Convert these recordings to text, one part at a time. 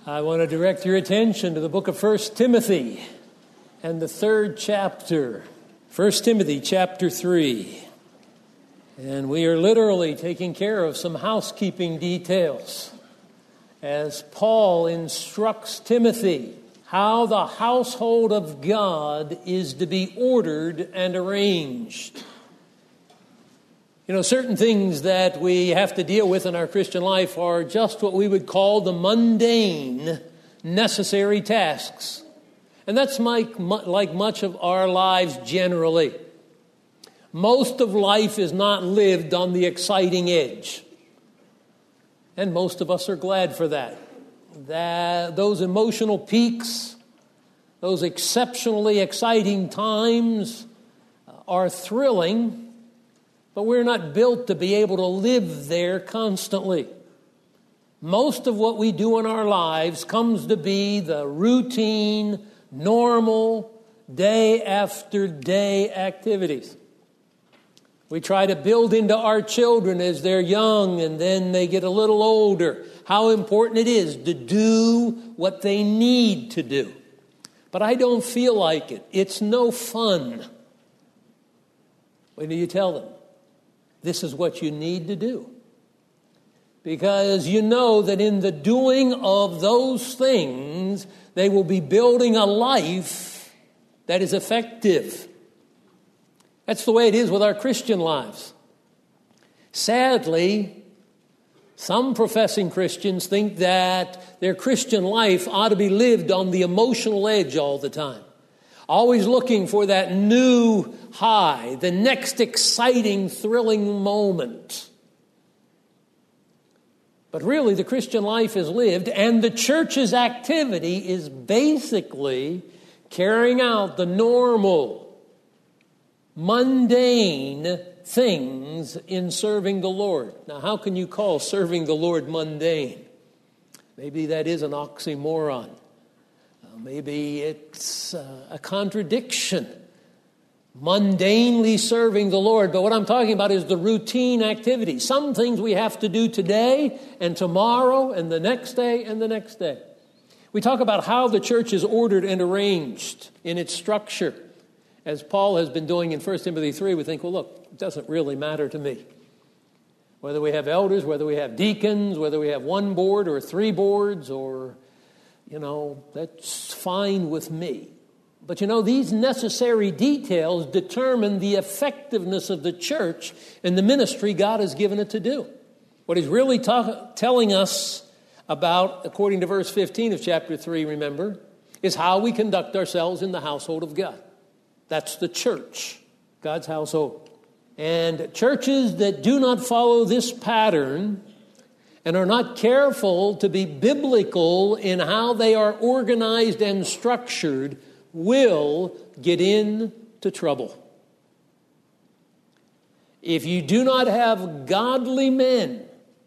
I want to direct your attention to the book of 1 Timothy and the 3rd chapter. 1 Timothy chapter 3. And we are literally taking care of some housekeeping details as Paul instructs Timothy how the household of God is to be ordered and arranged. You know, certain things that we have to deal with in our Christian life are just what we would call the mundane, necessary tasks. And that's like much of our lives generally. Most of life is not lived on the exciting edge. And most of us are glad for that. Those emotional peaks, those exceptionally exciting times are thrilling, but we're not built to be able to live there constantly. Most of what we do in our lives comes to be the routine, normal, day after day activities. We try to build into our children as they're young and then they get a little older how important it is to do what they need to do. But I don't feel like it. It's no fun. When do you tell them? This is what you need to do. Because you know that in the doing of those things, they will be building a life that is effective. That's the way it is with our Christian lives. Sadly, some professing Christians think that their Christian life ought to be lived on the emotional edge all the time. Always looking for that new high, the next exciting, thrilling moment. But really, the Christian life is lived, and the church's activity is basically carrying out the normal, mundane things in serving the Lord. Now, how can you call serving the Lord mundane? Maybe that is an oxymoron. Maybe it's a contradiction. Mundanely serving the Lord. But what I'm talking about is the routine activity. Some things we have to do today and tomorrow and the next day and the next day. We talk about how the church is ordered and arranged in its structure. As Paul has been doing in 1 Timothy 3, we think, well, look, it doesn't really matter to me. Whether we have elders, whether we have deacons, whether we have one board or 3 boards or, that's fine with me. But these necessary details determine the effectiveness of the church and the ministry God has given it to do. What he's really telling us about, according to verse 15 of chapter 3, remember, is how we conduct ourselves in the household of God. That's the church, God's household. And churches that do not follow this pattern and are not careful to be biblical in how they are organized and structured will get into trouble. If you do not have godly men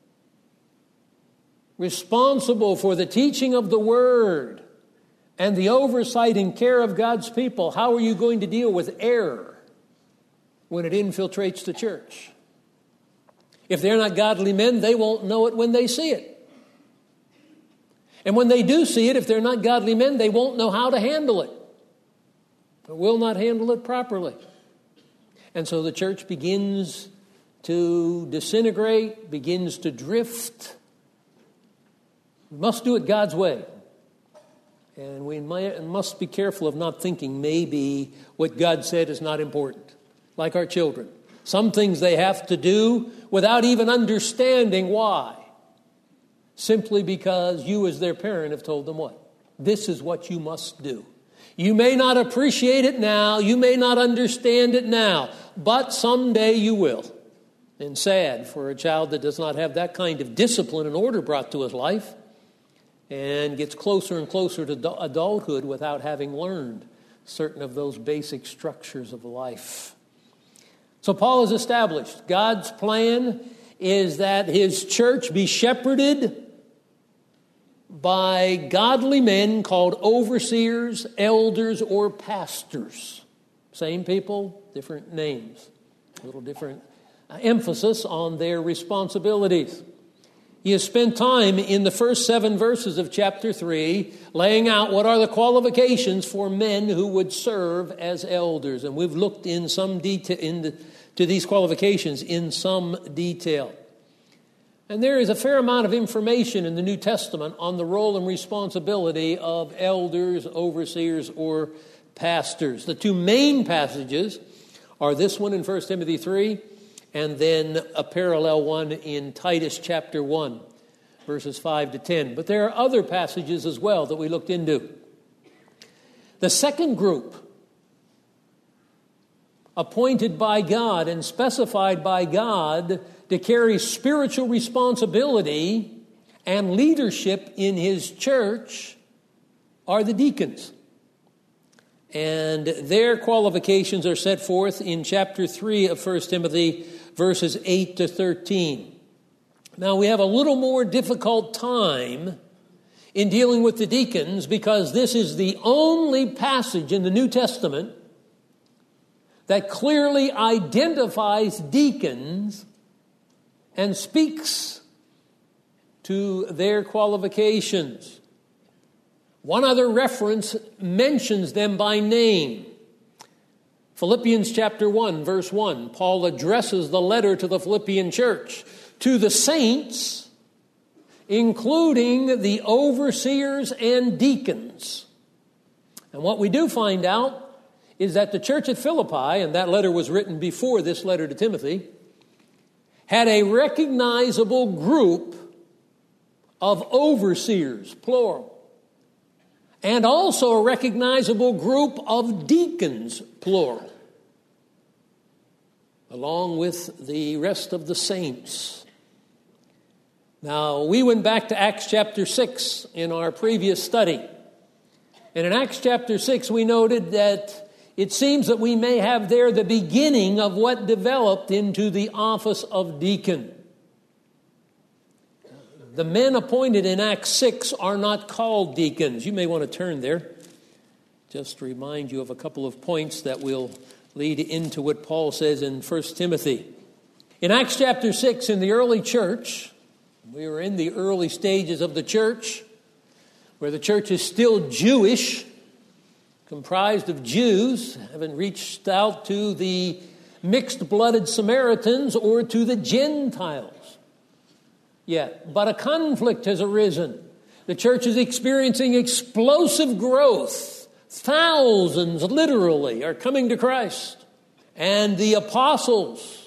responsible for the teaching of the Word and the oversight and care of God's people, how are you going to deal with error when it infiltrates the church? If they're not godly men, they won't know it when they see it. And when they do see it, if they're not godly men, they won't know how to handle it. Or will not handle it properly. And so the church begins to disintegrate, begins to drift. We must do it God's way. And we must be careful of not thinking maybe what God said is not important. Like our children. Some things they have to do without even understanding why. Simply because you as their parent have told them what? This is what you must do. You may not appreciate it now. You may not understand it now. But someday you will. And sad for a child that does not have that kind of discipline and order brought to his life and gets closer and closer to adulthood without having learned certain of those basic structures of life. So Paul has established God's plan is that his church be shepherded by godly men called overseers, elders, or pastors. Same people, different names. A little different emphasis on their responsibilities. He has spent time in the first 7 verses of chapter 3 laying out what are the qualifications for men who would serve as elders. And we've looked in some detail to these qualifications in some detail. And there is a fair amount of information in the New Testament on the role and responsibility of elders, overseers, or pastors. The 2 main passages are this one in 1 Timothy 3 and then a parallel one in Titus chapter 1, verses 5 to 10. But there are other passages as well that we looked into. The second group, appointed by God and specified by God to carry spiritual responsibility and leadership in His church, are the deacons. And their qualifications are set forth in chapter 3 of 1 Timothy, verses 8 to 13. Now, we have a little more difficult time in dealing with the deacons because this is the only passage in the New Testament that clearly identifies deacons and speaks to their qualifications. One other reference mentions them by name. Philippians chapter 1, verse 1, Paul addresses the letter to the Philippian church, to the saints, including the overseers and deacons. And what we do find out is that the church at Philippi, and that letter was written before this letter to Timothy, had a recognizable group of overseers, plural, and also a recognizable group of deacons, plural, along with the rest of the saints. Now, we went back to Acts chapter 6 in our previous study. And in Acts chapter 6, we noted that it seems that we may have there the beginning of what developed into the office of deacon. The men appointed in Acts 6 are not called deacons. You may want to turn there. Just to remind you of a couple of points that will lead into what Paul says in 1 Timothy. In Acts chapter 6, in the early church, we were in the early stages of the church, where the church is still Jewish, comprised of Jews, haven't reached out to the mixed-blooded Samaritans or to the Gentiles yet. But a conflict has arisen. The church is experiencing explosive growth. Thousands, literally, are coming to Christ. And the apostles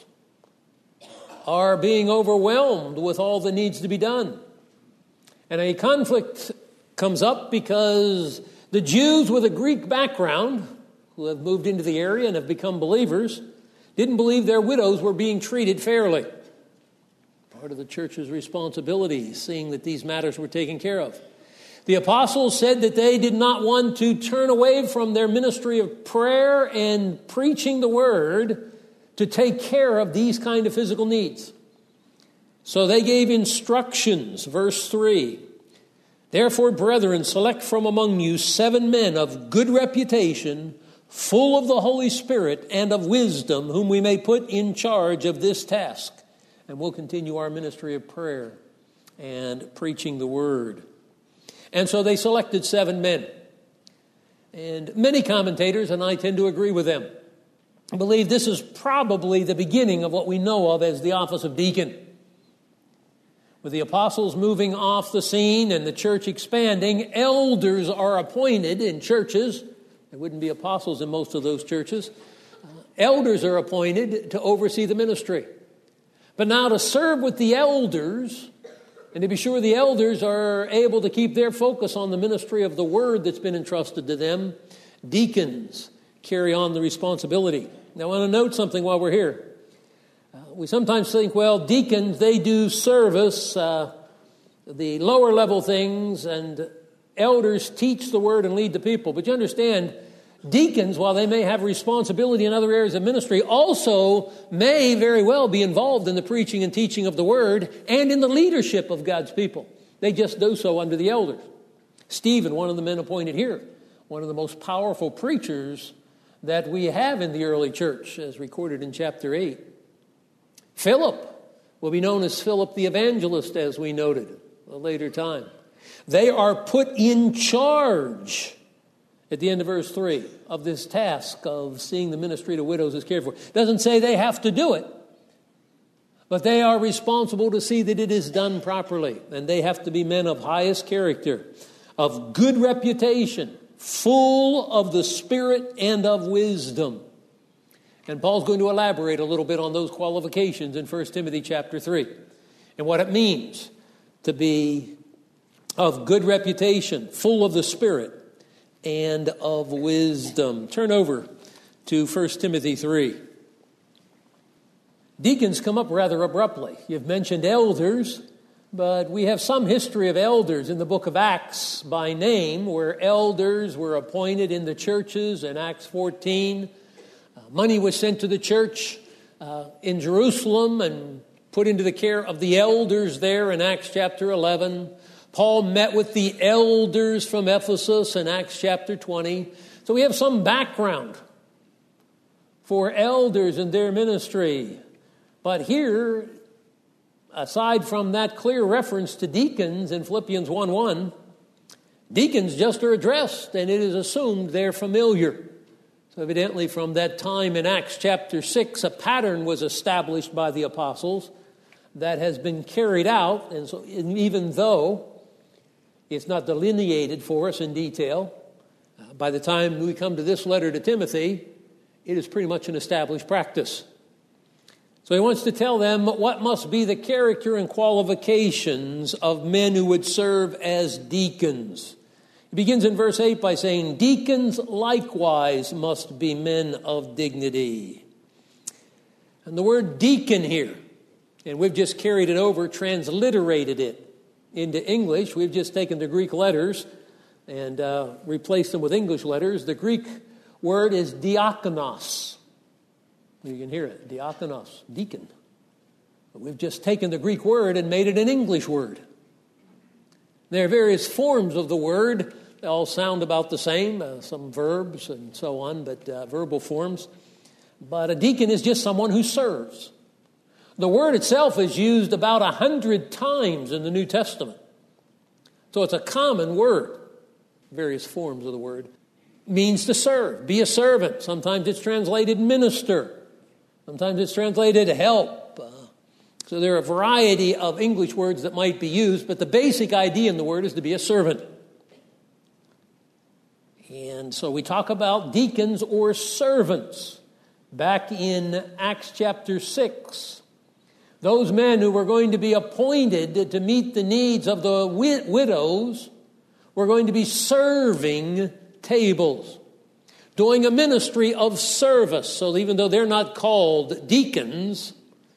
are being overwhelmed with all that needs to be done. And a conflict comes up because the Jews with a Greek background, who have moved into the area and have become believers, didn't believe their widows were being treated fairly. Part of the church's responsibility, seeing that these matters were taken care of. The apostles said that they did not want to turn away from their ministry of prayer and preaching the word to take care of these kind of physical needs. So they gave instructions, verse 3. Therefore, brethren, select from among you 7 men of good reputation, full of the Holy Spirit and of wisdom, whom we may put in charge of this task. And we'll continue our ministry of prayer and preaching the word. And so they selected 7 men. And many commentators, and I tend to agree with them, believe this is probably the beginning of what we know of as the office of deacon. With the apostles moving off the scene and the church expanding, elders are appointed in churches. There wouldn't be apostles in most of those churches. Elders are appointed to oversee the ministry. But now to serve with the elders, and to be sure the elders are able to keep their focus on the ministry of the word that's been entrusted to them, deacons carry on the responsibility. Now I want to note something while we're here. We sometimes think, well, deacons, they do service, the lower level things, and elders teach the word and lead the people. But you understand, deacons, while they may have responsibility in other areas of ministry, also may very well be involved in the preaching and teaching of the word and in the leadership of God's people. They just do so under the elders. Stephen, one of the men appointed here, one of the most powerful preachers that we have in the early church, as recorded in chapter 8. Philip, will be known as Philip the Evangelist, as we noted at a later time. They are put in charge, at the end of verse 3, of this task of seeing the ministry to widows is cared for. It doesn't say they have to do it, but they are responsible to see that it is done properly. And they have to be men of highest character, of good reputation, full of the Spirit and of wisdom. And Paul's going to elaborate a little bit on those qualifications in 1 Timothy chapter 3 and what it means to be of good reputation, full of the Spirit and of wisdom. Turn over to 1 Timothy 3. Deacons come up rather abruptly. You've mentioned elders, but we have some history of elders in the book of Acts by name, where elders were appointed in the churches in Acts 14. Money was sent to the church in Jerusalem and put into the care of the elders there in Acts chapter 11. Paul met with the elders from Ephesus in Acts chapter 20. So we have some background for elders and their ministry. But here, aside from that clear reference to deacons in Philippians 1:1, deacons just are addressed, and it is assumed they're familiar. So evidently from that time in Acts chapter 6, a pattern was established by the apostles that has been carried out. And so even though it's not delineated for us in detail, by the time we come to this letter to Timothy, it is pretty much an established practice. So he wants to tell them what must be the character and qualifications of men who would serve as deacons. He begins in verse 8 by saying, deacons likewise must be men of dignity. And the word deacon here, and we've just carried it over, transliterated it into English. We've just taken the Greek letters and replaced them with English letters. The Greek word is diakonos. You can hear it, diakonos, deacon. But we've just taken the Greek word and made it an English word. There are various forms of the word. They all sound about the same, some verbs and so on, but verbal forms. But a deacon is just someone who serves. The word itself is used about 100 times in the New Testament. So it's a common word. Various forms of the word. It means to serve, be a servant. Sometimes it's translated minister. Sometimes it's translated help. So there are a variety of English words that might be used, but the basic idea in the word is to be a servant. And so we talk about deacons or servants. Back in Acts chapter 6, those men who were going to be appointed to meet the needs of the widows were going to be serving tables, doing a ministry of service. So even though they're not called deacons,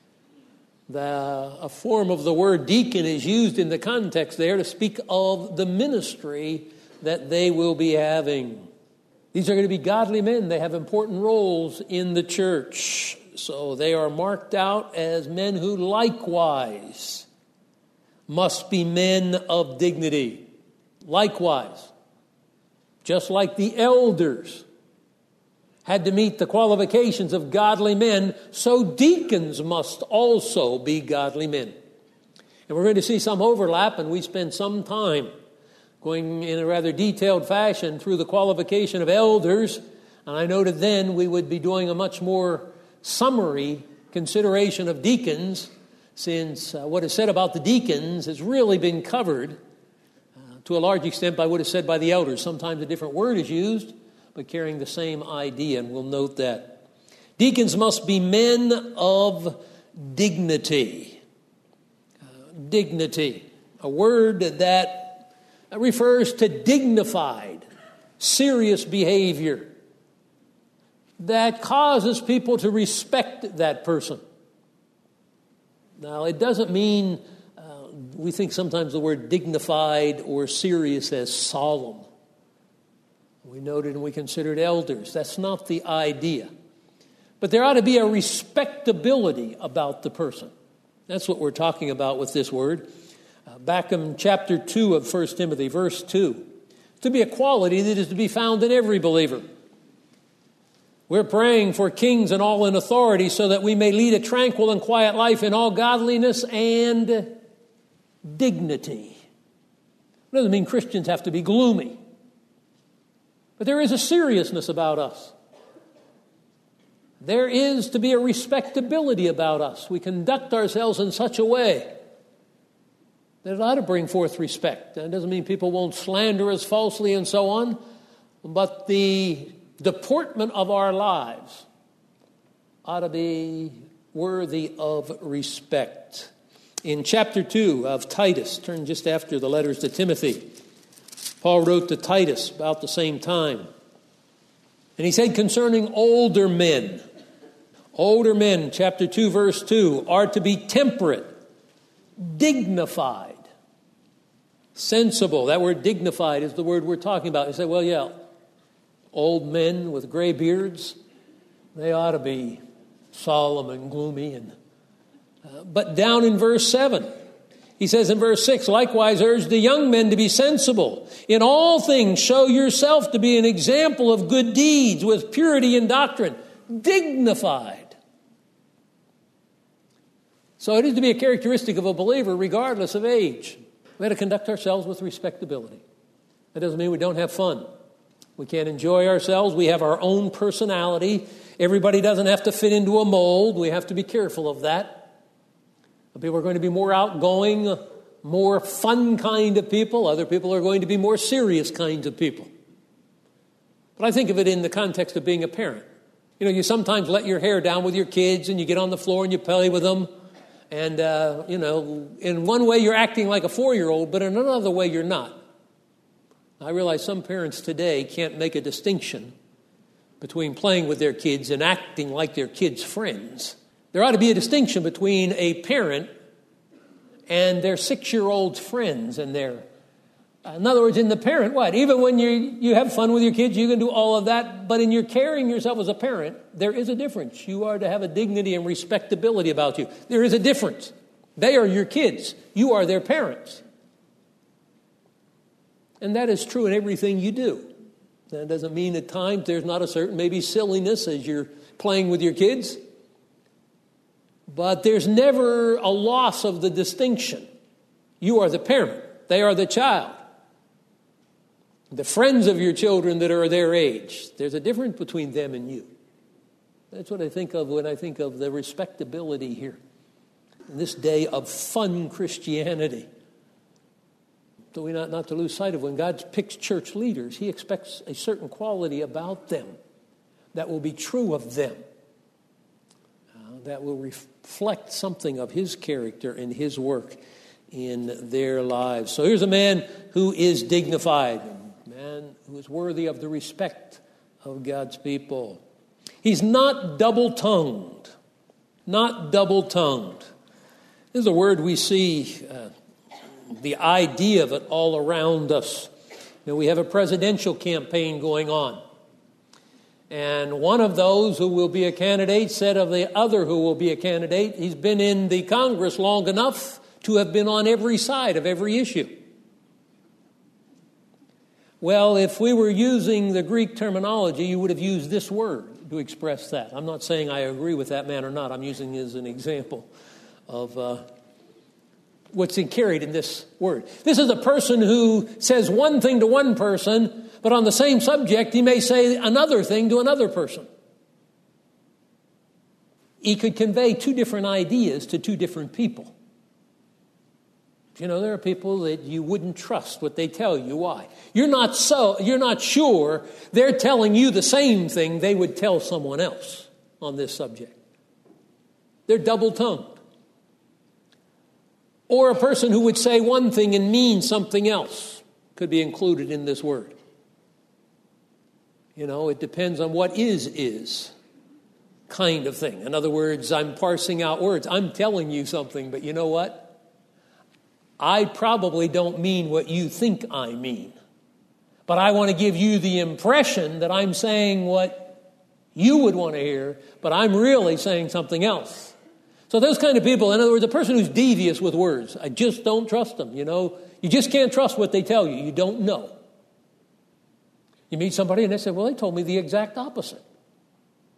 a form of the word deacon is used in the context there to speak of the ministry that they will be having. These are going to be godly men. They have important roles in the church. So they are marked out as men who likewise must be men of dignity. Likewise, just like the elders had to meet the qualifications of godly men, so deacons must also be godly men. And we're going to see some overlap, and we spend some time going in a rather detailed fashion through the qualification of elders. And I noted then we would be doing a much more summary consideration of deacons, since what is said about the deacons has really been covered to a large extent by what is said by the elders. Sometimes a different word is used, but carrying the same idea, and we'll note that. Deacons must be men of dignity. Dignity, a word that refers to dignified, serious behavior that causes people to respect that person. Now, it doesn't mean, we think sometimes the word dignified or serious as solemn. We noted and we considered elders. That's not the idea. But there ought to be a respectability about the person. That's what we're talking about with this word. Back in chapter 2 of 1 Timothy, verse 2. To be a quality that is to be found in every believer. We're praying for kings and all in authority so that we may lead a tranquil and quiet life in all godliness and dignity. It doesn't mean Christians have to be gloomy. But there is a seriousness about us. There is to be a respectability about us. We conduct ourselves in such a way that it ought to bring forth respect. That doesn't mean people won't slander us falsely and so on, but the deportment of our lives ought to be worthy of respect. In chapter 2 of Titus, turn just after the letters to Timothy, Paul wrote to Titus about the same time. And he said concerning older men, chapter 2, verse 2, are to be temperate, dignified, sensible. That word dignified is the word we're talking about. You say, well, yeah, old men with gray beards, they ought to be solemn and gloomy. But down in verse 7, he says in verse 6, likewise urge the young men to be sensible. In all things show yourself to be an example of good deeds with purity in doctrine, dignified. So it is to be a characteristic of a believer regardless of age. We have to conduct ourselves with respectability. That doesn't mean we don't have fun. We can't enjoy ourselves. We have our own personality. Everybody doesn't have to fit into a mold. We have to be careful of that. People are going to be more outgoing, more fun kind of people. Other people are going to be more serious kinds of people. But I think of it in the context of being a parent. You know, you sometimes let your hair down with your kids and you get on the floor and you play with them. And, in one way you're acting like a 4-year-old, but in another way you're not. I realize some parents today can't make a distinction between playing with their kids and acting like their kids' friends. There ought to be a distinction between a parent and their 6-year-old friends and their... In other words, in the parent, what? Even when you have fun with your kids, you can do all of that, but in your carrying yourself as a parent, there is a difference. You are to have a dignity and respectability about you. There is a difference. They are your kids. You are their parents. And that is true in everything you do. That doesn't mean at times there's not a certain maybe silliness as you're playing with your kids. But there's never a loss of the distinction. You are the parent. They are the child. The friends of your children that are their age. There's a difference between them and you. That's what I think of when I think of the respectability here. In this day of fun Christianity. So we not to lose sight of when God picks church leaders, He expects a certain quality about them that will be true of them. That will reflect something of His character and His work in their lives. So here's a man who is dignified, a man who is worthy of the respect of God's people. He's not double-tongued. Not double-tongued. This is a word we see, the idea of it all around us. You know, we have a presidential campaign going on. And one of those who will be a candidate said of the other who will be a candidate, he's been in the Congress long enough to have been on every side of every issue. Well, if we were using the Greek terminology, you would have used this word to express that. I'm not saying I agree with that man or not. I'm using it as an example of what's carried in this word. This is a person who says one thing to one person, but on the same subject, he may say another thing to another person. He could convey two different ideas to two different people. You know, there are people that you wouldn't trust what they tell you. Why? You're not sure they're telling you the same thing they would tell someone else on this subject. They're double-tongued. Or a person who would say one thing and mean something else could be included in this word. You know, it depends on what is kind of thing. In other words, I'm parsing out words. I'm telling you something, but you know what? I probably don't mean what you think I mean. But I want to give you the impression that I'm saying what you would want to hear, but I'm really saying something else. So those kind of people, in other words, a person who's devious with words, I just don't trust them, you know. You just can't trust what they tell you. You don't know. You meet somebody and they say, well, they told me the exact opposite.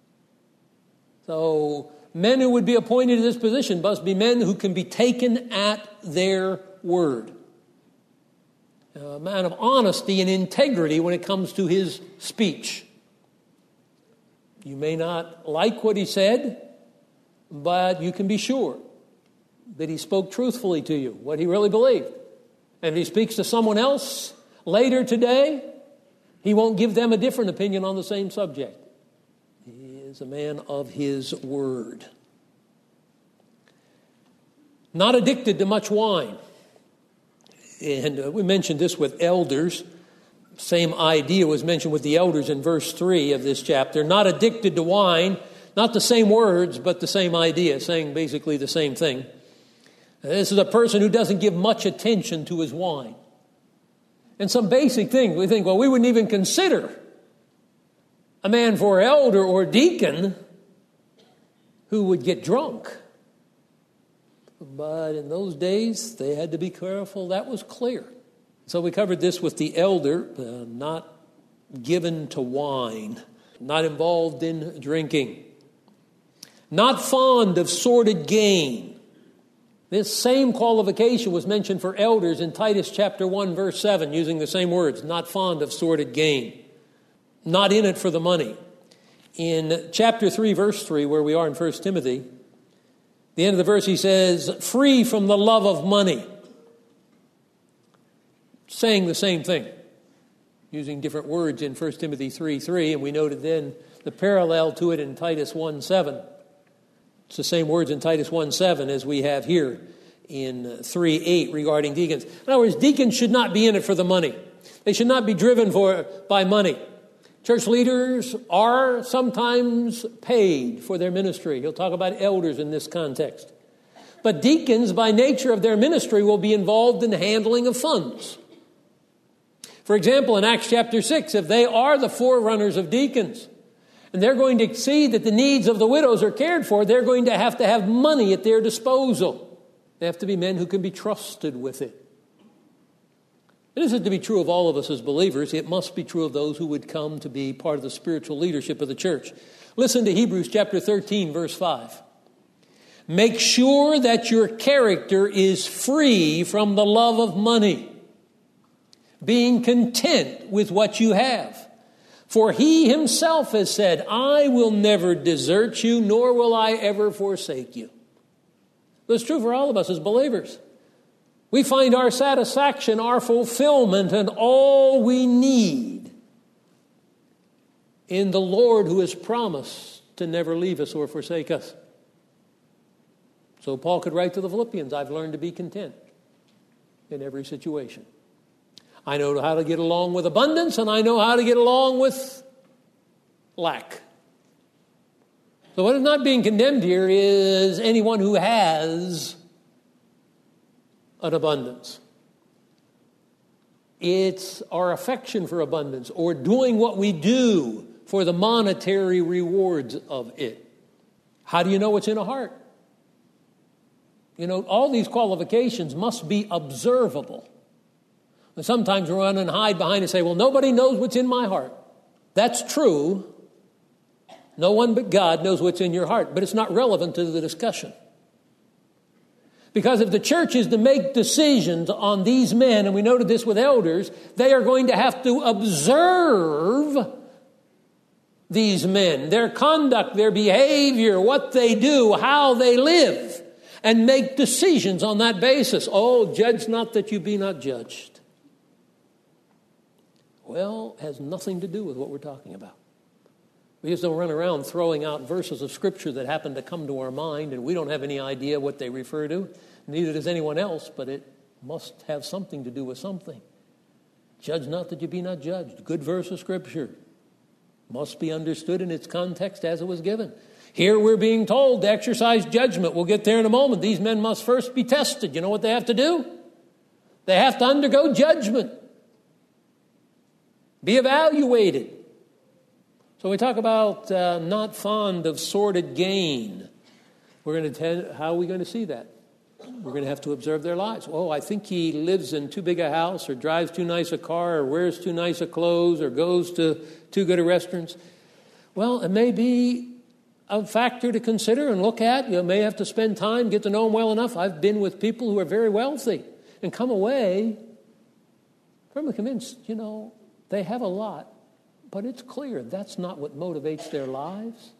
So men who would be appointed to this position must be men who can be taken at their word. A man of honesty and integrity when it comes to his speech. You may not like what he said, but you can be sure that he spoke truthfully to you, what he really believed. And if he speaks to someone else later today, he won't give them a different opinion on the same subject. He is a man of his word. Not addicted to much wine. And we mentioned this with elders. Same idea was mentioned with the elders in verse 3 of this chapter. Not addicted to wine. Not the same words, but the same idea, saying basically the same thing. This is a person who doesn't give much attention to his wine. And some basic things, we think, well, we wouldn't even consider a man for elder or deacon who would get drunk. But in those days, they had to be careful. That was clear. So we covered this with the elder, not given to wine, not involved in drinking, not fond of sordid gain. This same qualification was mentioned for elders in Titus chapter 1, verse 7, using the same words, not fond of sordid gain, not in it for the money. In chapter 3, verse 3, where we are in 1 Timothy, the end of the verse he says, free from the love of money. Saying the same thing, using different words in 1 Timothy 3:3, and we noted then the parallel to it in Titus 1:7. It's the same words in Titus 1:7 as we have here in 3:8 regarding deacons. In other words, deacons should not be in it for the money. They should not be driven by money. Church leaders are sometimes paid for their ministry. He'll talk about elders in this context. But deacons, by nature of their ministry, will be involved in the handling of funds. For example, in Acts chapter 6, if they are the forerunners of deacons, and they're going to see that the needs of the widows are cared for, they're going to have money at their disposal. They have to be men who can be trusted with it. It isn't to be true of all of us as believers. It must be true of those who would come to be part of the spiritual leadership of the church. Listen to Hebrews chapter 13, verse 5. Make sure that your character is free from the love of money, being content with what you have. For he himself has said, I will never desert you, nor will I ever forsake you. That's true for all of us as believers. We find our satisfaction, our fulfillment, and all we need in the Lord who has promised to never leave us or forsake us. So Paul could write to the Philippians, I've learned to be content in every situation. I know how to get along with abundance, and I know how to get along with lack. So what is not being condemned here is anyone who has an abundance. It's our affection for abundance, or doing what we do for the monetary rewards of it. How do you know what's in a heart? You know, all these qualifications must be observable. And sometimes we run and hide behind and say, well, nobody knows what's in my heart. That's true. No one but God knows what's in your heart, but it's not relevant to the discussion. Because if the church is to make decisions on these men, and we noted this with elders, they are going to have to observe these men, their conduct, their behavior, what they do, how they live, and make decisions on that basis. Oh, judge not that you be not judged. Well, it has nothing to do with what we're talking about. We just don't run around throwing out verses of Scripture that happen to come to our mind, and we don't have any idea what they refer to. Neither does anyone else, but it must have something to do with something. Judge not that you be not judged. Good verse of Scripture. Must be understood in its context as it was given. Here we're being told to exercise judgment. We'll get there in a moment. These men must first be tested. You know what they have to do? They have to undergo judgment. Be evaluated. So we talk about not fond of sordid gain. We're going to how are we going to see that? We're going to have to observe their lives. Oh, I think he lives in too big a house, or drives too nice a car, or wears too nice a clothes, or goes to too good a restaurants. Well, it may be a factor to consider and look at. You may have to spend time, get to know them well enough. I've been with people who are very wealthy and come away firmly convinced, they have a lot, but it's clear that's not what motivates their lives.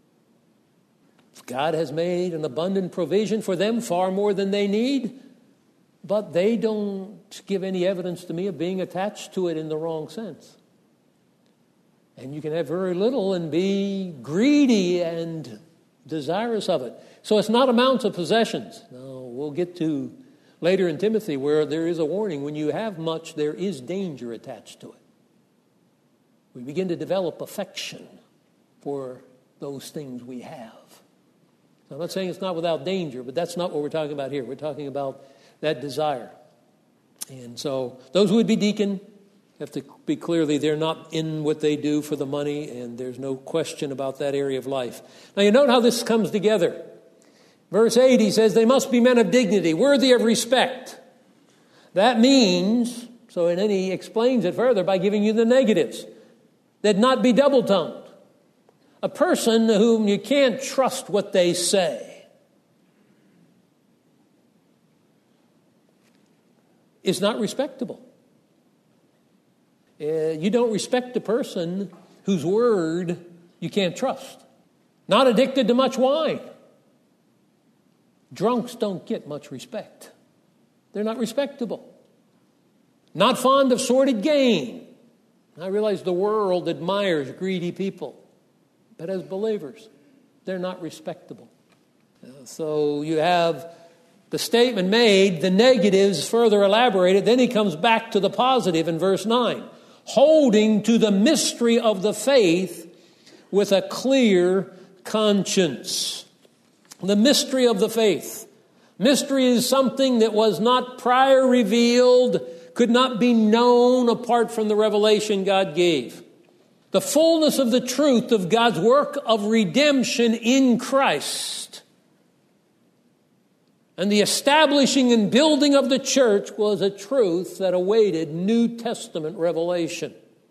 God has made an abundant provision for them, far more than they need, but they don't give any evidence to me of being attached to it in the wrong sense. And you can have very little and be greedy and desirous of it. So it's not amounts of possessions. No, we'll get to later in Timothy where there is a warning. When you have much, there is danger attached to it. We begin to develop affection for those things we have. So I'm not saying it's not without danger, but that's not what we're talking about here. We're talking about that desire. And so those who would be deacon have to be clearly they're not in what they do for the money, and there's no question about that area of life. Now you note how this comes together. Verse 8, he says, they must be men of dignity, worthy of respect. That means, and then he explains it further by giving you the negatives, that not be double-tongued. A person whom you can't trust what they say is not respectable. You don't respect a person whose word you can't trust. Not addicted to much wine. Drunks don't get much respect. They're not respectable. Not fond of sordid gain. I realize the world admires greedy people. But as believers, they're not respectable. So you have the statement made, the negatives further elaborated. Then he comes back to the positive in verse 9. Holding to the mystery of the faith with a clear conscience. The mystery of the faith. Mystery is something that was not prior revealed, could not be known apart from the revelation God gave. The fullness of the truth of God's work of redemption in Christ. And the establishing and building of the church was a truth that awaited New Testament revelation.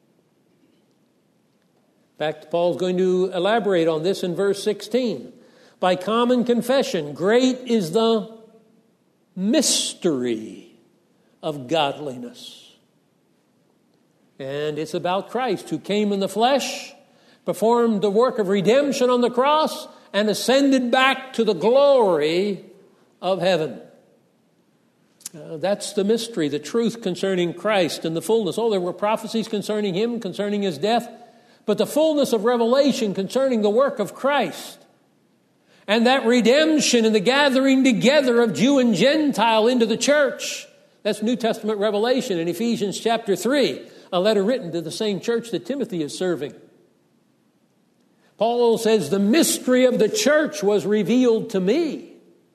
In fact, Paul's going to elaborate on this in verse 16. By common confession, great is the mystery of godliness. And it's about Christ who came in the flesh, performed the work of redemption on the cross, and ascended back to the glory of heaven. That's the mystery, the truth concerning Christ and the fullness. There were prophecies concerning him, concerning his death, but the fullness of revelation concerning the work of Christ. And that redemption and the gathering together of Jew and Gentile into the church. That's New Testament revelation in Ephesians chapter 3, a letter written to the same church that Timothy is serving. Paul says, the mystery of the church was revealed to me.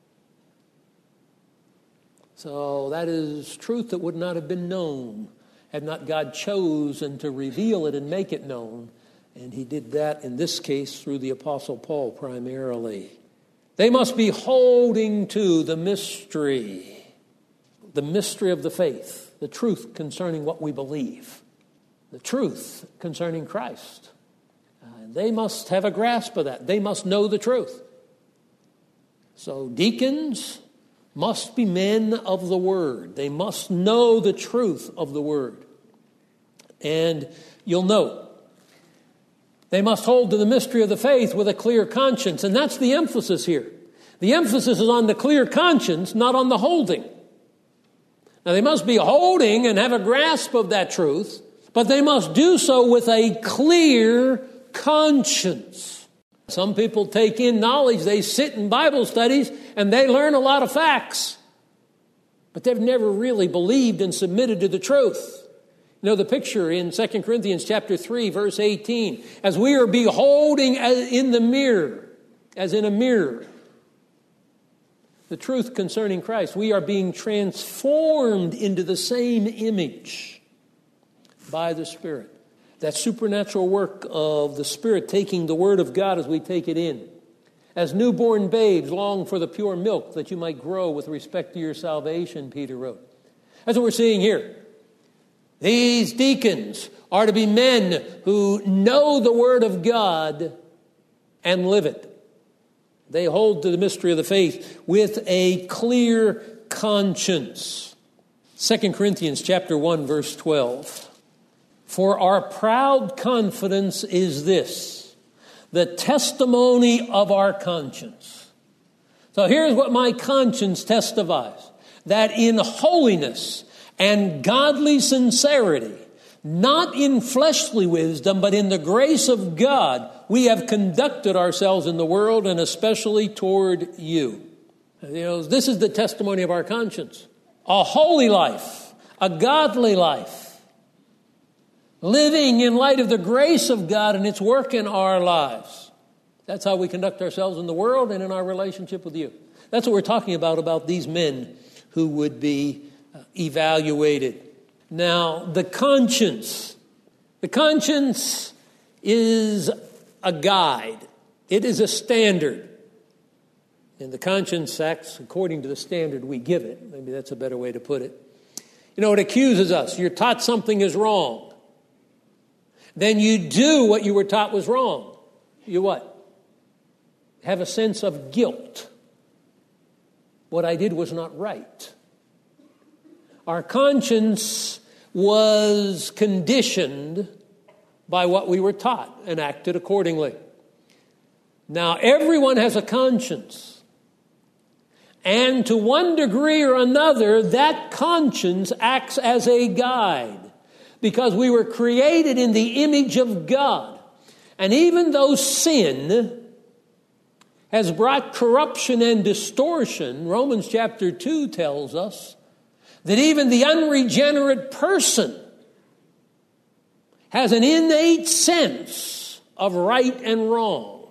So that is truth that would not have been known had not God chosen to reveal it and make it known. And he did that in this case through the Apostle Paul primarily. They must be holding to the mystery of the faith, the truth concerning what we believe, the truth concerning Christ. They must have a grasp of that. They must know the truth. So deacons must be men of the Word. They must know the truth of the Word. And you'll note, they must hold to the mystery of the faith with a clear conscience. And that's the emphasis here. The emphasis is on the clear conscience, not on the holding. Now, they must be holding and have a grasp of that truth, but they must do so with a clear conscience. Some people take in knowledge, they sit in Bible studies, and they learn a lot of facts, but they've never really believed and submitted to the truth. You know the picture in 2 Corinthians chapter 3, verse 18. As we are beholding in the mirror, as in a mirror, the truth concerning Christ, we are being transformed into the same image by the Spirit. That supernatural work of the Spirit taking the Word of God as we take it in. As newborn babes long for the pure milk that you might grow with respect to your salvation, Peter wrote. That's what we're seeing here. These deacons are to be men who know the Word of God and live it. They hold to the mystery of the faith with a clear conscience. 2 Corinthians chapter 1, verse 12. For our proud confidence is this, the testimony of our conscience. So here's what my conscience testifies, that in holiness and godly sincerity, not in fleshly wisdom, but in the grace of God, we have conducted ourselves in the world, and especially toward you. This is the testimony of our conscience. A holy life, a godly life, living in light of the grace of God and its work in our lives. That's how we conduct ourselves in the world and in our relationship with you. That's what we're talking about these men who would be evaluated. Now, the conscience is a guide. It is a standard. And the conscience acts according to the standard we give it. Maybe that's a better way to put it. It accuses us. You're taught something is wrong. Then you do what you were taught was wrong. You what? Have a sense of guilt. What I did was not right. Our conscience was conditioned by what we were taught and acted accordingly. Now, everyone has a conscience. And to one degree or another, that conscience acts as a guide. Because we were created in the image of God. And even though sin has brought corruption and distortion, Romans chapter 2 tells us that even the unregenerate person has an innate sense of right and wrong.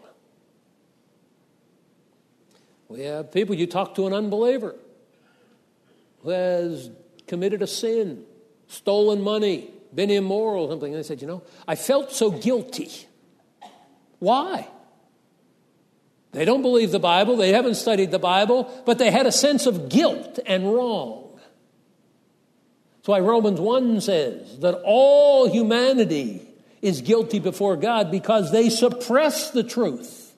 We have people, you talk to an unbeliever who has committed a sin, stolen money, been immoral, something. And they said, I felt so guilty. Why? They don't believe the Bible. They haven't studied the Bible, but they had a sense of guilt and wrong. That's why Romans 1 says that all humanity is guilty before God because they suppress the truth.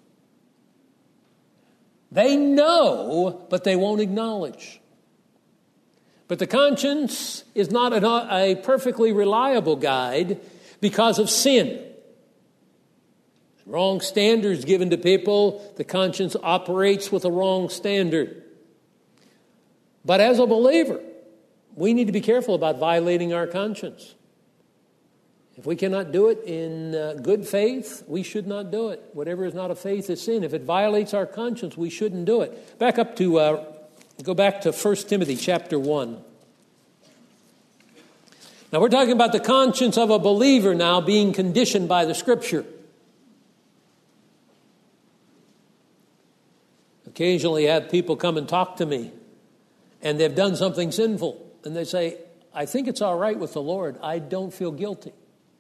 They know, but they won't acknowledge. But the conscience is not a perfectly reliable guide because of sin. Wrong standards given to people, the conscience operates with a wrong standard. But as a believer, we need to be careful about violating our conscience. If we cannot do it in good faith, we should not do it. Whatever is not of faith is sin. If it violates our conscience, we shouldn't do it. Go back to 1 Timothy chapter 1. Now we're talking about the conscience of a believer now being conditioned by the Scripture. Occasionally I have people come and talk to me, and they've done something sinful. And they say, I think it's all right with the Lord. I don't feel guilty.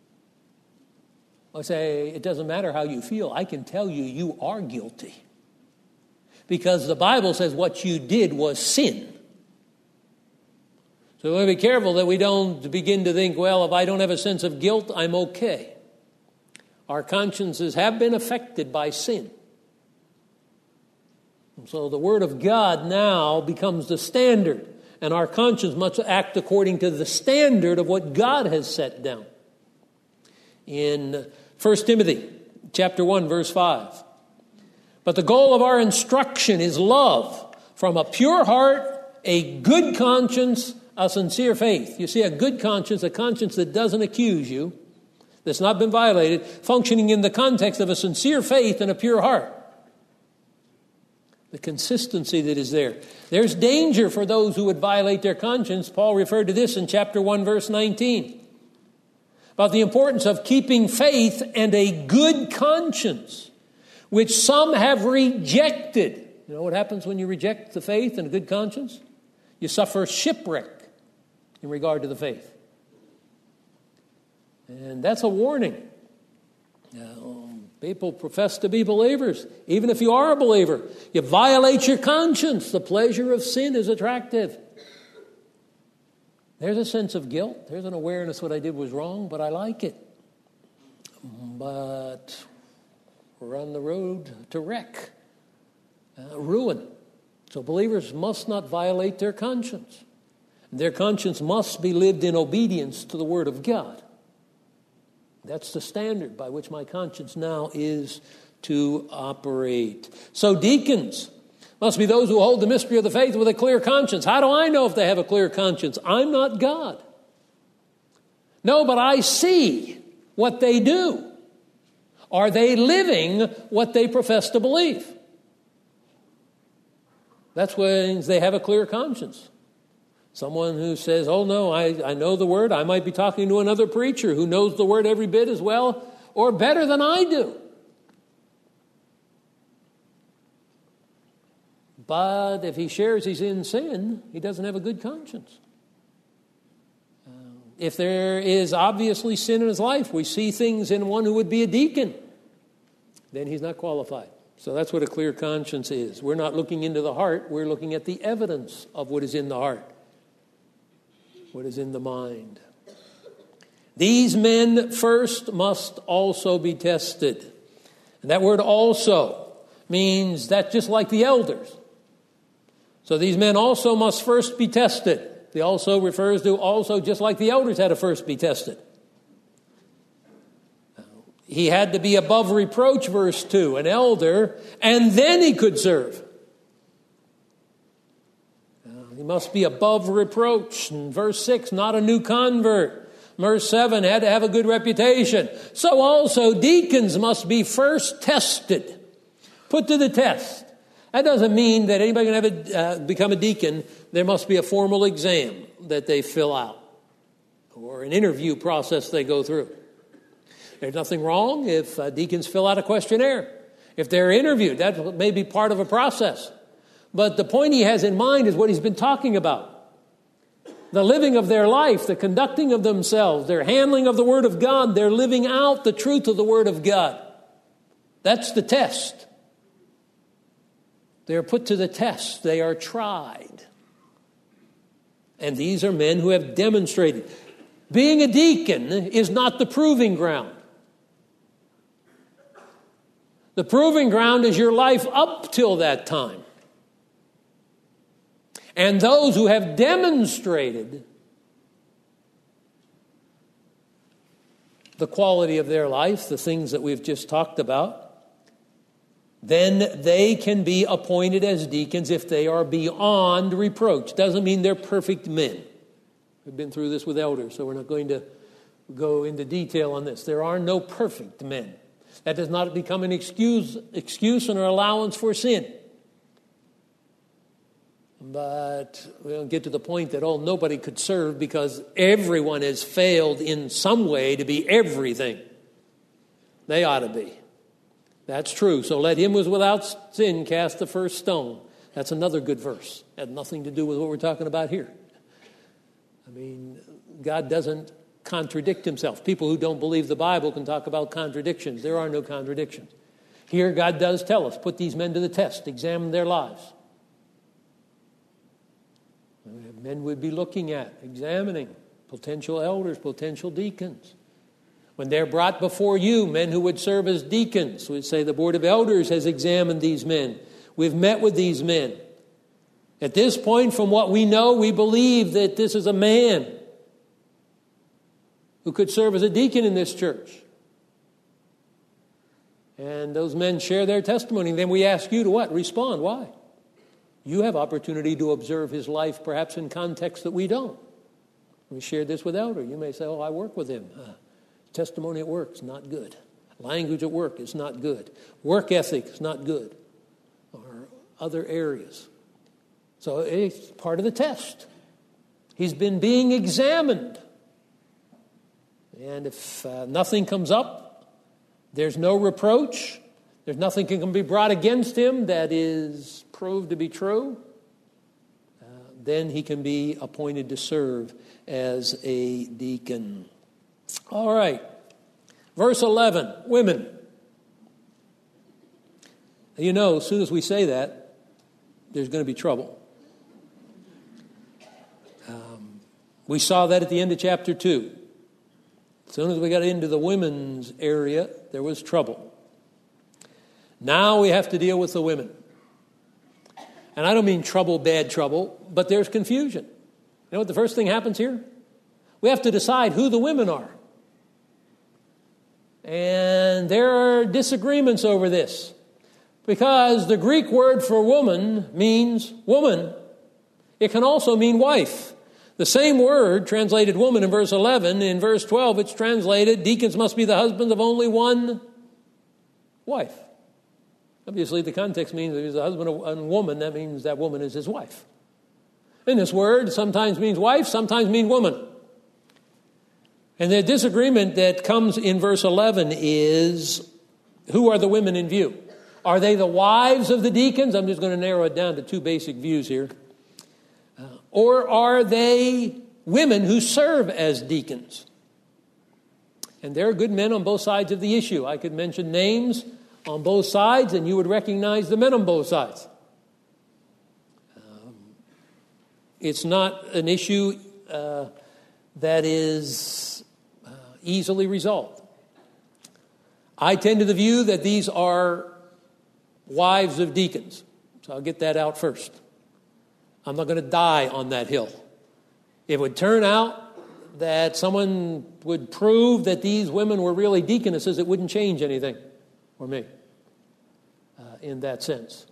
I say, it doesn't matter how you feel. I can tell you, you are guilty. Because the Bible says what you did was sin. So we want to be careful that we don't begin to think, well, if I don't have a sense of guilt, I'm okay. Our consciences have been affected by sin. So the Word of God now becomes the standard. And our conscience must act according to the standard of what God has set down. In 1 Timothy chapter 1, verse 5. But the goal of our instruction is love from a pure heart, a good conscience, a sincere faith. You see, a good conscience, a conscience that doesn't accuse you, that's not been violated, functioning in the context of a sincere faith and a pure heart. The consistency that is there. There's danger for those who would violate their conscience. Paul referred to this in chapter 1, verse 19. About the importance of keeping faith and a good conscience, which some have rejected. You know what happens when you reject the faith and a good conscience? You suffer shipwreck in regard to the faith. And that's a warning. People profess to be believers. Even if you are a believer, you violate your conscience. The pleasure of sin is attractive. There's a sense of guilt. There's an awareness what I did was wrong, but I like it. But we're on the road to wreck. ruin. So believers must not violate their conscience. Their conscience must be lived in obedience to the Word of God. That's the standard by which my conscience now is to operate. So deacons must be those who hold the mystery of the faith with a clear conscience. How do I know if they have a clear conscience? I'm not God. No, but I see what they do. Are they living what they profess to believe? That's when they have a clear conscience. Someone who says, oh no, I know the Word. I might be talking to another preacher who knows the Word every bit as well or better than I do. But if he shares he's in sin, he doesn't have a good conscience. If there is obviously sin in his life, we see things in one who would be a deacon, then he's not qualified. So that's what a clear conscience is. We're not looking into the heart. We're looking at the evidence of what is in the heart, what is in the mind. These men first must also be tested. And that word also means that just like the elders. So these men also must first be tested. The also refers to also just like the elders had to first be tested. He had to be above reproach, verse 2, an elder, and then he could serve. He must be above reproach. In verse 6, not a new convert. Verse 7, had to have a good reputation. So also deacons must be first tested, put to the test. That doesn't mean that anybody can become a deacon. There must be a formal exam that they fill out or an interview process they go through. There's nothing wrong if deacons fill out a questionnaire. If they're interviewed, that may be part of a process. But the point he has in mind is what he's been talking about. The living of their life, the conducting of themselves, their handling of the Word of God, their living out the truth of the Word of God. That's the test. They are put to the test. They are tried. And these are men who have demonstrated. Being a deacon is not the proving ground. The proving ground is your life up till that time. And those who have demonstrated the quality of their life, the things that we've just talked about, then they can be appointed as deacons if they are beyond reproach. Doesn't mean they're perfect men. We've been through this with elders, so we're not going to go into detail on this. There are no perfect men. That does not become an excuse and an allowance for sin. But we don't get to the point that, nobody could serve because everyone has failed in some way to be everything. They ought to be. That's true. So let him who is without sin cast the first stone. That's another good verse. Had nothing to do with what we're talking about here. I mean, God doesn't contradict himself. People who don't believe the Bible can talk about contradictions. There are no contradictions. Here God does tell us, put these men to the test, examine their lives. Men would be looking at, examining potential elders, potential deacons. When they're brought before you, men who would serve as deacons, we'd say the Board of Elders has examined these men. We've met with these men. At this point, from what we know, we believe that this is a man who could serve as a deacon in this church. And those men share their testimony. And then we ask you to what? Respond. Why? You have opportunity to observe his life, perhaps in context that we don't. We shared this with Elder. You may say, I work with him. Testimony at work is not good. Language at work is not good. Work ethic is not good. Or other areas. So it's part of the test. He's been being examined. And if nothing comes up, there's no reproach, there's nothing can be brought against him that is proved to be true, then he can be appointed to serve as a deacon. All right. Verse 11, women. You know, as soon as we say that, there's going to be trouble. We saw that at the end of chapter 2. As soon as we got into the women's area, there was trouble. Now we have to deal with the women. And I don't mean trouble, bad trouble, but there's confusion. You know what the first thing happens here? We have to decide who the women are. And there are disagreements over this. Because the Greek word for woman means woman. It can also mean wife. The same word translated woman in verse 11, in verse 12 it's translated, deacons must be the husbands of only one wife. Obviously the context means if he's a husband of one woman, that means that woman is his wife. And this word sometimes means wife, sometimes means woman. And the disagreement that comes in verse 11 is, who are the women in view? Are they the wives of the deacons? I'm just going to narrow it down to two basic views here. Or are they women who serve as deacons? And there are good men on both sides of the issue. I could mention names on both sides, and you would recognize the men on both sides. It's not an issue that is easily resolved. I tend to the view that these are wives of deacons. So I'll get that out first. I'm not going to die on that hill. If it would turn out that someone would prove that these women were really deaconesses, it wouldn't change anything for me in that sense.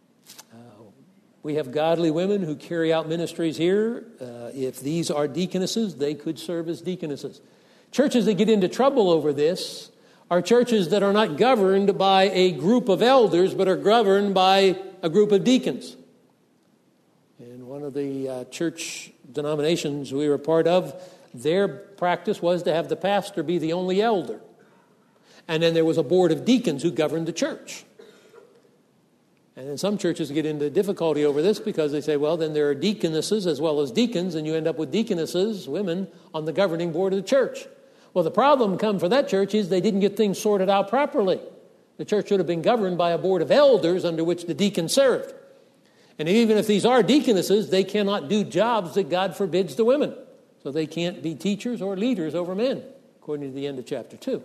We have godly women who carry out ministries here. If these are deaconesses, they could serve as deaconesses. Churches that get into trouble over this are churches that are not governed by a group of elders, but are governed by a group of deacons. In one of the church denominations we were part of, their practice was to have the pastor be the only elder. And then there was a board of deacons who governed the church. And then some churches get into difficulty over this because they say, well, then there are deaconesses as well as deacons, and you end up with deaconesses, women, on the governing board of the church. Well, the problem come for that church is they didn't get things sorted out properly. The church should have been governed by a board of elders under which the deacon served. And even if these are deaconesses, they cannot do jobs that God forbids the women. So they can't be teachers or leaders over men, according to the end of chapter 2.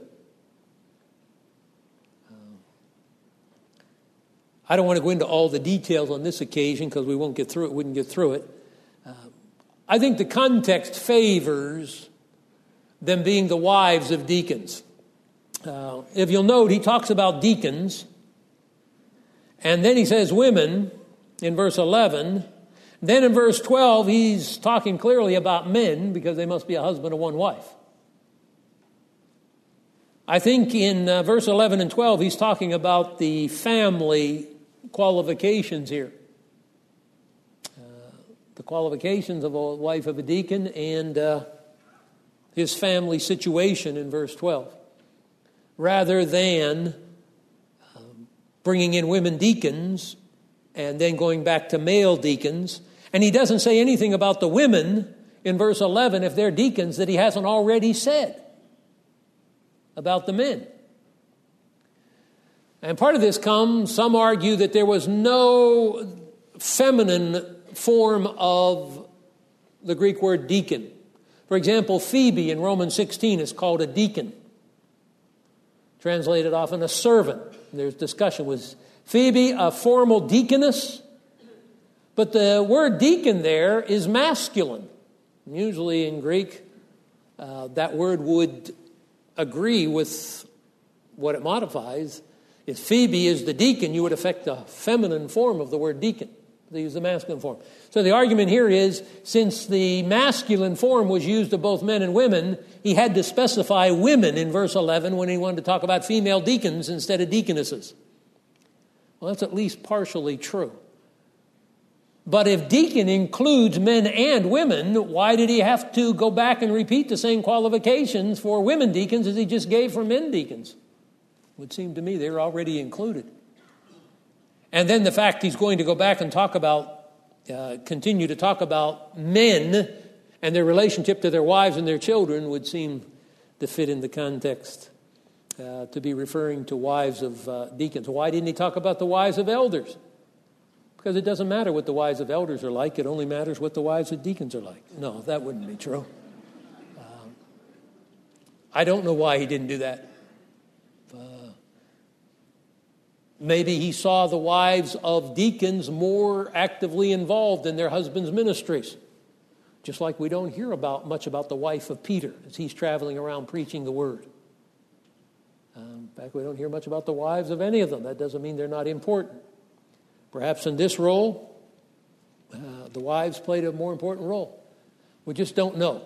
I don't want to go into all the details on this occasion because we wouldn't get through it. I think the context favors them being the wives of deacons. If you'll note, he talks about deacons, and then he says women in verse 11. Then in verse 12, he's talking clearly about men because they must be a husband of one wife. I think in verse 11 and 12, he's talking about the family qualifications here. The qualifications of a wife of a deacon and his family situation in verse 12. Rather than bringing in women deacons and then going back to male deacons. And he doesn't say anything about the women in verse 11, if they're deacons, that he hasn't already said about the men. And part of this comes, some argue that there was no feminine form of the Greek word deacon. For example, Phoebe in Romans 16 is called a deacon. Translated often a servant. There's discussion. Was Phoebe a formal deaconess? But the word deacon there is masculine. Usually in Greek, that word would agree with what it modifies. If Phoebe is the deacon, you would affect the feminine form of the word deacon. They use the masculine form. So the argument here is, since the masculine form was used of both men and women, he had to specify women in verse 11 when he wanted to talk about female deacons instead of deaconesses. Well, that's at least partially true. But if deacon includes men and women, why did he have to go back and repeat the same qualifications for women deacons as he just gave for men deacons? It would seem to me they're already included. And then the fact he's going to go back and continue to talk about men and their relationship to their wives and their children would seem to fit in the context to be referring to wives of deacons. Why didn't he talk about the wives of elders? Because it doesn't matter what the wives of elders are like. It only matters what the wives of deacons are like. No, that wouldn't be true. I don't know why he didn't do that. Maybe he saw the wives of deacons more actively involved in their husbands' ministries. Just like we don't hear much about the wife of Peter as he's traveling around preaching the word. In fact, we don't hear much about the wives of any of them. That doesn't mean they're not important. Perhaps in this role, the wives played a more important role. We just don't know.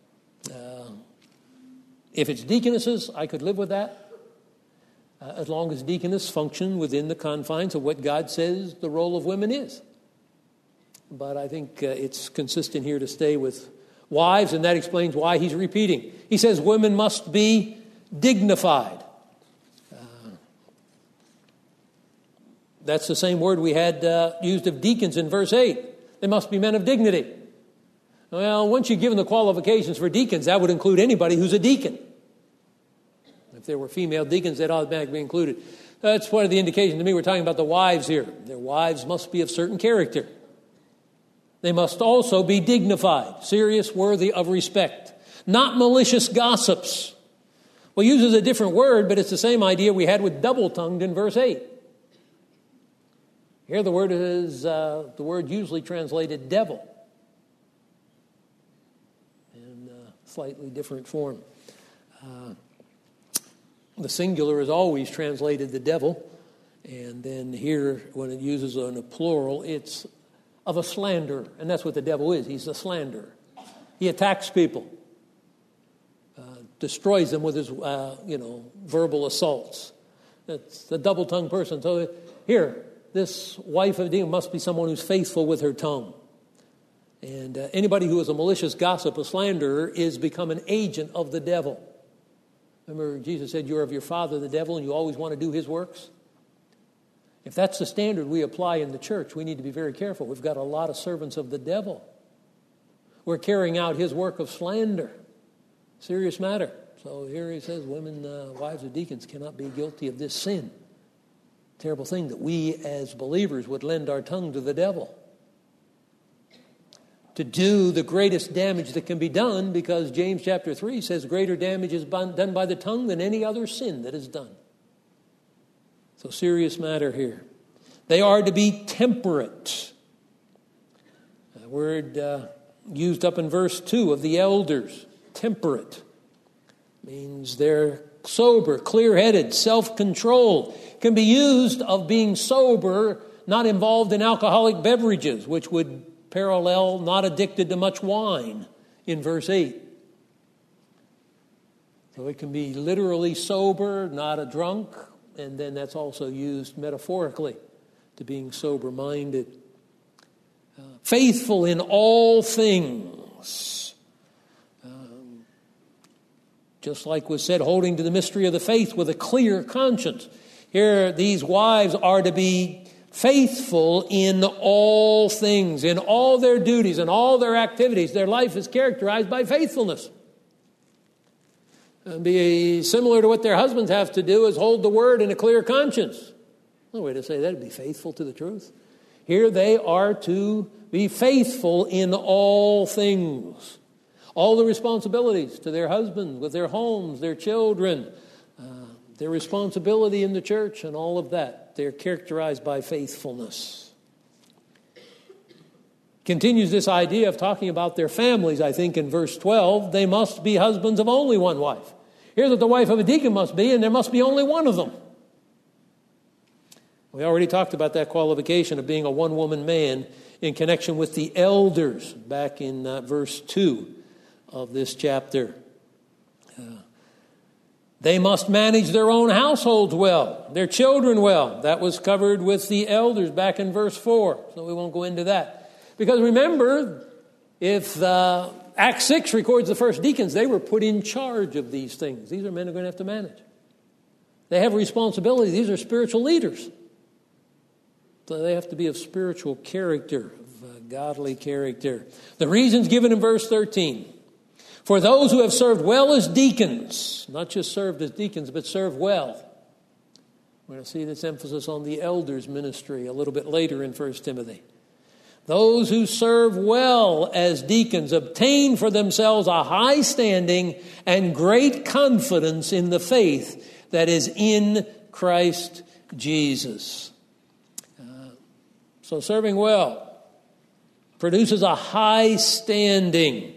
If it's deaconesses, I could live with that. As long as deaconess function within the confines of what God says the role of women is. But I think it's consistent here to stay with wives, and that explains why he's repeating. He says women must be dignified. That's the same word we had used of deacons in verse 8. They must be men of dignity. Well, once you've given the qualifications for deacons, that would include anybody who's a deacon. If there were female deacons, they'd automatically be included. That's one of the indications to me. We're talking about the wives here. Their wives must be of certain character. They must also be dignified, serious, worthy of respect. Not malicious gossips. Well, uses a different word, but it's the same idea we had with double-tongued in verse 8. Here the word is the word usually translated devil. In a slightly different form. The singular is always translated the devil. And then here, when it uses in a plural, it's of a slanderer. And that's what the devil is. He's a slanderer. He attacks people. Destroys them with his, verbal assaults. That's the double-tongued person. So here, this wife of a deacon must be someone who's faithful with her tongue. And anybody who is a malicious gossip, a slanderer, is become an agent of the devil. Remember, Jesus said, you're of your father, the devil, and you always want to do his works? If that's the standard we apply in the church, we need to be very careful. We've got a lot of servants of the devil. We're carrying out his work of slander. Serious matter. So here he says, women, wives of deacons cannot be guilty of this sin. Terrible thing that we as believers would lend our tongue to the devil. To do the greatest damage that can be done, because James chapter 3 says greater damage is done by the tongue than any other sin that is done. So serious matter here. They are to be temperate. A word used up in verse 2 of the elders. Temperate means they're sober, clear-headed, self-controlled. Can be used of being sober, not involved in alcoholic beverages, which would parallel not addicted to much wine in verse 8. So it can be literally sober, not a drunk, and then that's also used metaphorically to being sober-minded. Faithful in all things. Just like was said, holding to the mystery of the faith with a clear conscience. Here, these wives are to be faithful in all things, in all their duties, in all their activities. Their life is characterized by faithfulness. And be similar to what their husbands have to do is hold the word in a clear conscience. No way to say that, be faithful to the truth. Here they are to be faithful in all things. All the responsibilities to their husbands, with their homes, their children, their responsibility in the church and all of that. They're characterized by faithfulness. Continues this idea of talking about their families, I think, in verse 12. They must be husbands of only one wife. Here's what the wife of a deacon must be, and there must be only one of them. We already talked about that qualification of being a one-woman man in connection with the elders back in verse 2 of this chapter. They must manage their own households well, their children well. That was covered with the elders back in verse 4, so we won't go into that. Because remember, if Acts 6 records the first deacons, they were put in charge of these things. These are men who are going to have to manage. They have responsibility. These are spiritual leaders. So they have to be of spiritual character, of godly character. The reasons given in verse 13. For those who have served well as deacons, not just served as deacons, but served well. We're going to see this emphasis on the elders' ministry a little bit later in 1 Timothy. Those who serve well as deacons obtain for themselves a high standing and great confidence in the faith that is in Christ Jesus. So serving well produces a high standing,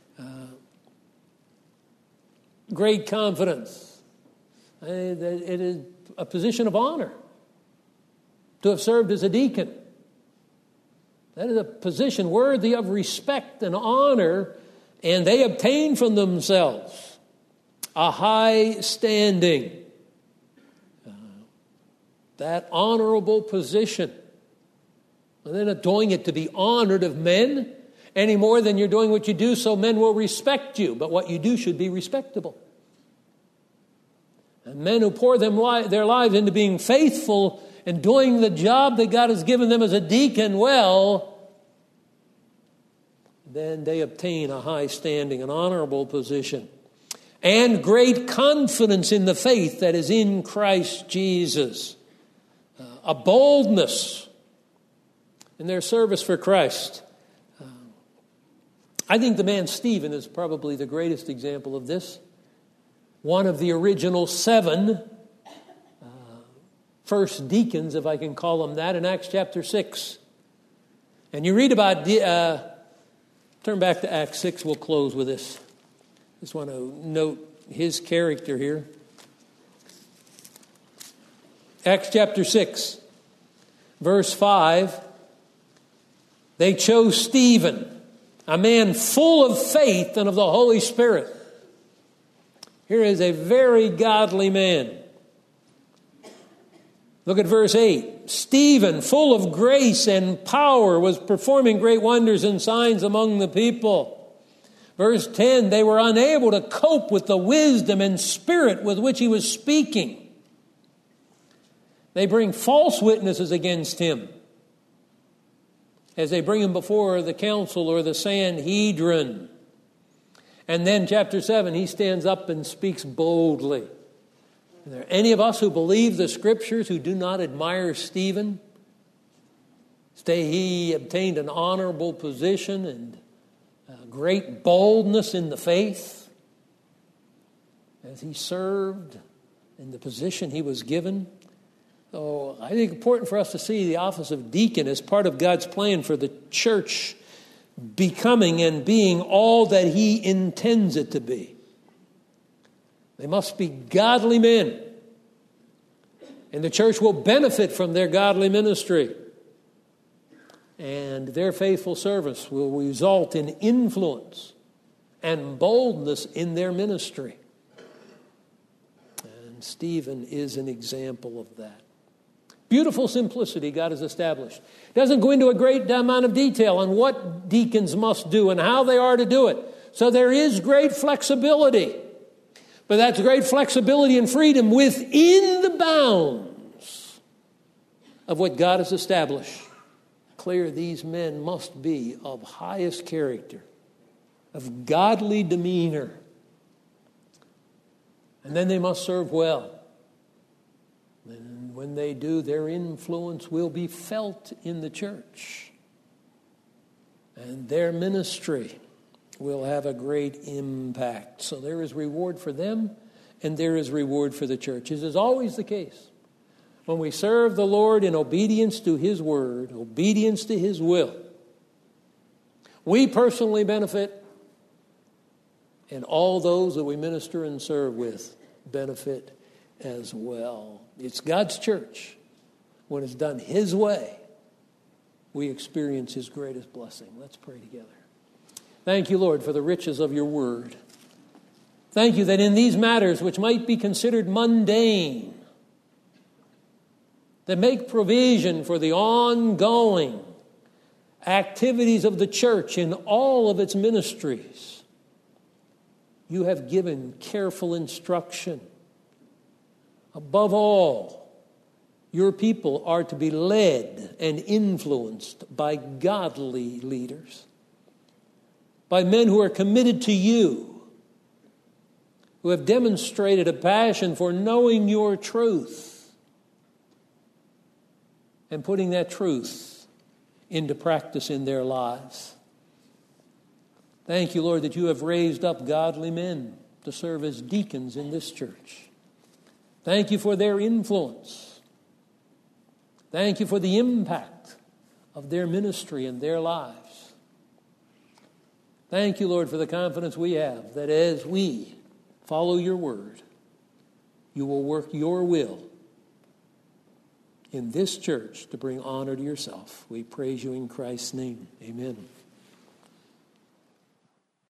great confidence. It is a position of honor to have served as a deacon. That is a position worthy of respect and honor, and they obtain from themselves a high standing. That honorable position. And they're not doing it to be honored of men any more than you're doing what you do so men will respect you. But what you do should be respectable. And men who pour their lives into being faithful and doing the job that God has given them as a deacon well, then they obtain a high standing, an honorable position, and great confidence in the faith that is in Christ Jesus. A boldness in their service for Christ. I think the man Stephen is probably the greatest example of this. One of the original 7 first deacons, if I can call them that, in Acts chapter 6. And you read about, turn back to Acts 6, we'll close with this. Just want to note his character here. Acts chapter 6, verse 5. They chose Stephen, a man full of faith and of the Holy Spirit. Here is a very godly man. Look at verse 8. Stephen, full of grace and power, was performing great wonders and signs among the people. Verse 10, they were unable to cope with the wisdom and spirit with which he was speaking. They bring false witnesses against him as they bring him before the council or the Sanhedrin. And then chapter 7, he stands up and speaks boldly. Are there any of us who believe the Scriptures who do not admire Stephen? He obtained an honorable position and great boldness in the faith as he served in the position he was given. So I think it's important for us to see the office of deacon as part of God's plan for the church becoming and being all that he intends it to be. They must be godly men. And the church will benefit from their godly ministry. And their faithful service will result in influence and boldness in their ministry. And Stephen is an example of that. Beautiful simplicity God has established. Doesn't go into a great amount of detail on what deacons must do and how they are to do it. So there is great flexibility. But that's great flexibility and freedom within the bounds of what God has established. Clear, these men must be of highest character, of godly demeanor. And then they must serve well. And when they do, their influence will be felt in the church. And their ministry will have a great impact. So there is reward for them, and there is reward for the church. This is always the case. When we serve the Lord in obedience to His word, obedience to His will, we personally benefit, and all those that we minister and serve with benefit as well. It's God's church. When it's done His way, we experience His greatest blessing. Let's pray together. Thank you, Lord, for the riches of your word. Thank you that in these matters, which might be considered mundane, that make provision for the ongoing activities of the church in all of its ministries, you have given careful instruction. Above all, your people are to be led and influenced by godly leaders, by men who are committed to you, who have demonstrated a passion for knowing your truth and putting that truth into practice in their lives. Thank you, Lord, that you have raised up godly men to serve as deacons in this church. Thank you for their influence Thank you for the impact of their ministry and their lives. Thank you, Lord, for the confidence we have that as we follow your word, you will work your will in this church to bring honor to yourself. We praise you in Christ's name. Amen.